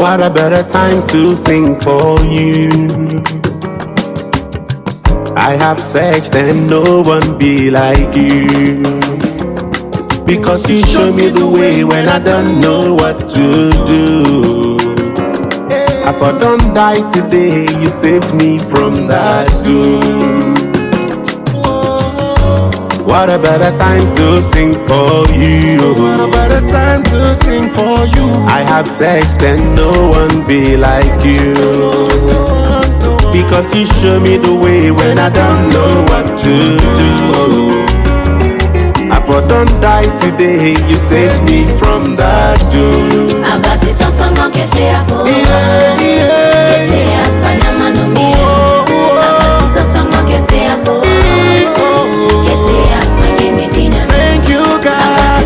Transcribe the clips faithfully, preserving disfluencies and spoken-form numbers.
What a better time to sing for you. I have searched and no one be like you. Because you show me the way when I don't know what to do. I for don't die today, you saved me from that doom. What a better time to sing for you. What a better time to sing for you. I have searched and no one be like you. Because you show me the way when I don't know what to do. I for don't die today, you saved me from that doom. Yeah, yeah. Thank you, God.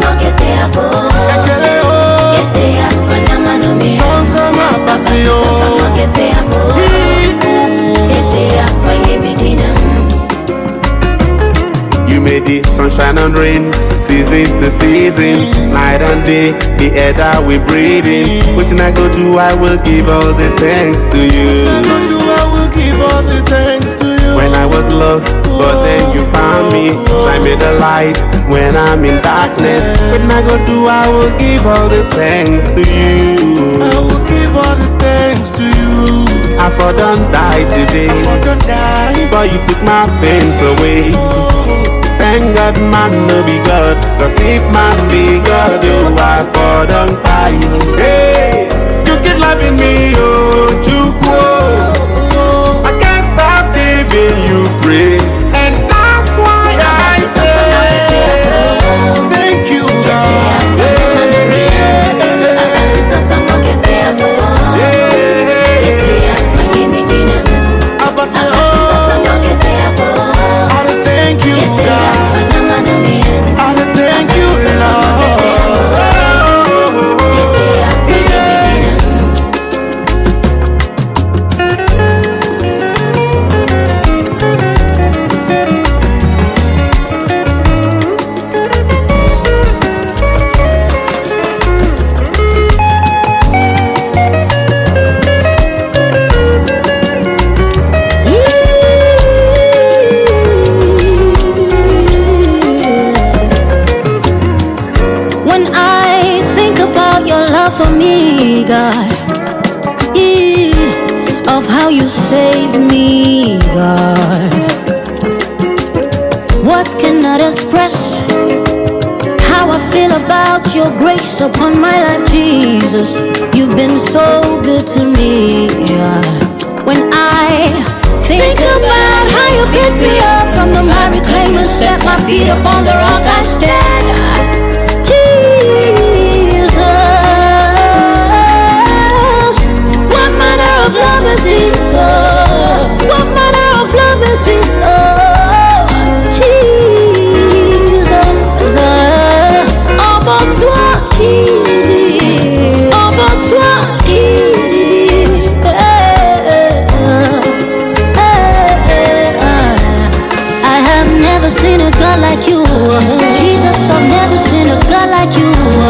You made the sunshine and rain, season to season, night and day, the air that we breathe in. What I go do, I will give all the thanks to you. I do, I will give all the thanks to you. When I was lost, but then you found me. Shine me the light when I'm in darkness. What I go do, I will give all the thanks to you. I will give all the thanks to you. I for don't die today, I for don't die, but you took my pains away. Thank God man no be God, cause if man be God, oh I for don't die. Hey, you keep loving me, oh Chukwu. I can't stop giving you praise, and that's why I say thank you, God. For me, God, yeah, of how you saved me, God. Words cannot express how I feel about your grace upon my life, Jesus. You've been so good to me, yeah. When I think about how you picked me up from the miry clay and set my feet upon the rock I stand, love is this, oh, what manner of love is this, oh, Jesus, oh, but toi qui dis, oh, but toi qui dis, I have never seen a God like you, Jesus, I've never seen a God like you.